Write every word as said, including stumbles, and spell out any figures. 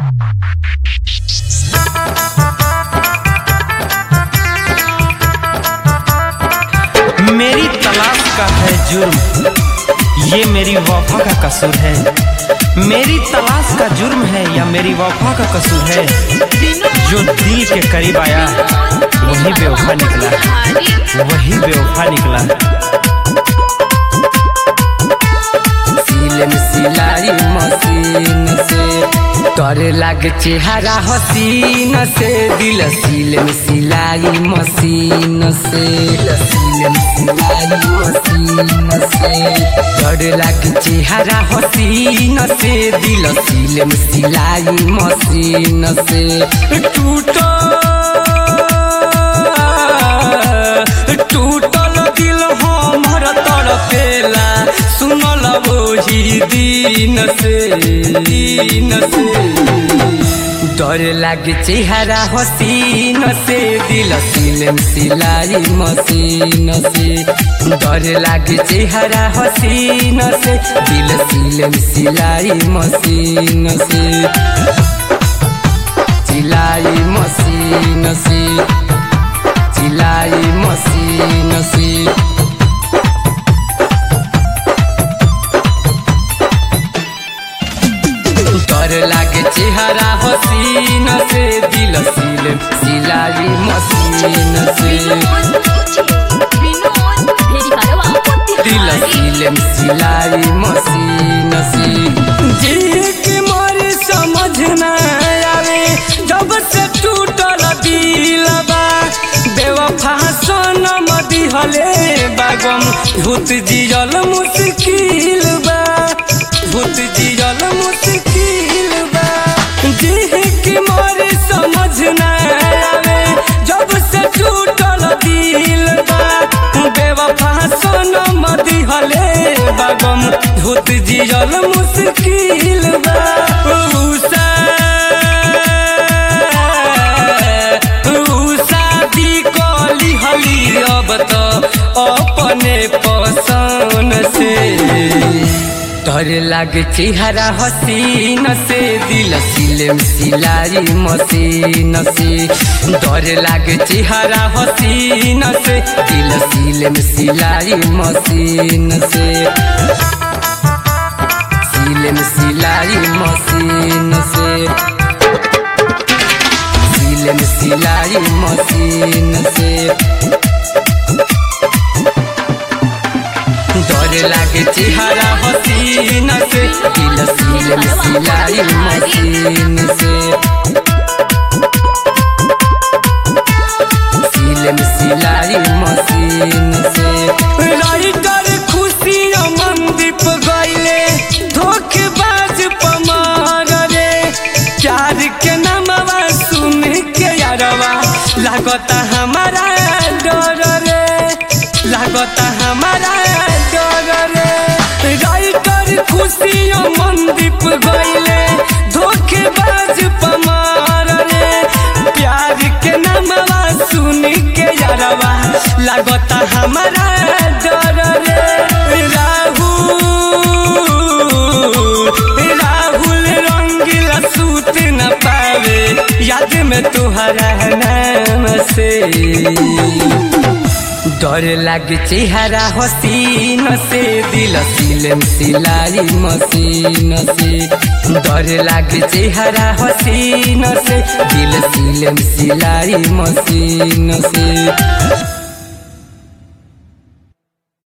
मेरी तलाश का है जुर्म, ये मेरी वफा का कसूर है। मेरी तलाश का जुर्म है या मेरी वफा का कसूर है। जो दिल के करीब आया वही बेवफा निकला, वही बेवफा निकला। सिले में सिलाई मशीन से तोरे लागे चेहरा हसीन से, दिल सिले में सिलाई मशीन से, सिले में सिलाई मशीन से तोरे लागे चेहरा हसीन से, दिल सिले में सिलाई मशीन से। टूटो टूटल दिल हमर तड़पेला, सुनल वही दिन से दिन से। डर लागे चेहरा हसीन से, दिल सिले में सिलाई मशीन से। डर लागे चेहरा हसीन से, दिल सिले में सिलाई मशीन से। सिलाई मशीन से, सिलाई मशीन से। डर लागे चेहरा हसीन से, दिल सिले सिलाई मशीन से। दिल सिले सिलाई मशीन से। जी के मोरे समझ न आवे जब से टूटल दिल बा, बेवफा सनम दिहले बागम, भूत जियल मुश्किल बा, भूत जियल मुश्किल बा। जी के मोरे समझ न आवे जब से टूटल दिल बा, बेवफा सनम दिहले बागम, भूत जियल मुश्किल बा। उषा शादी कली हली अब तो अपने पसंद से। डर लागे चेहरा हसीन से, दिल सिले में सिलाई मशीन से। डर लागे चेहरा हसीन से, दिल सिले में सिलाई मशीन से। सिले में सिलाई मशीन से, सिले में सिलाई मशीन से। डर लागे चेहरा हसीन से, दिल सिले में सिलाई मशीन से। सिले में सिलाई मशीन से। राइटर खुशी मनदीप गइले धोखेबाज पमार रे, प्यार के नामवा सुन के यारवा लागता हमारा डर रे, लागता हमारा डर रे। राइटर खुशी मनदीप गइले धोखेबाज पमार रे, प्यार के नामवा सुन के यारवा लागता हमारा डर रे। राहुल राहुल रंगीला सूत न पावे याद में तुहरा नाम से। डर लागे चेहरा हसीन से, दिल सिले में सिलाई मशीन से। डर लागे चेहरा हसीन से, दिल सिले में सिलाई मशीन से।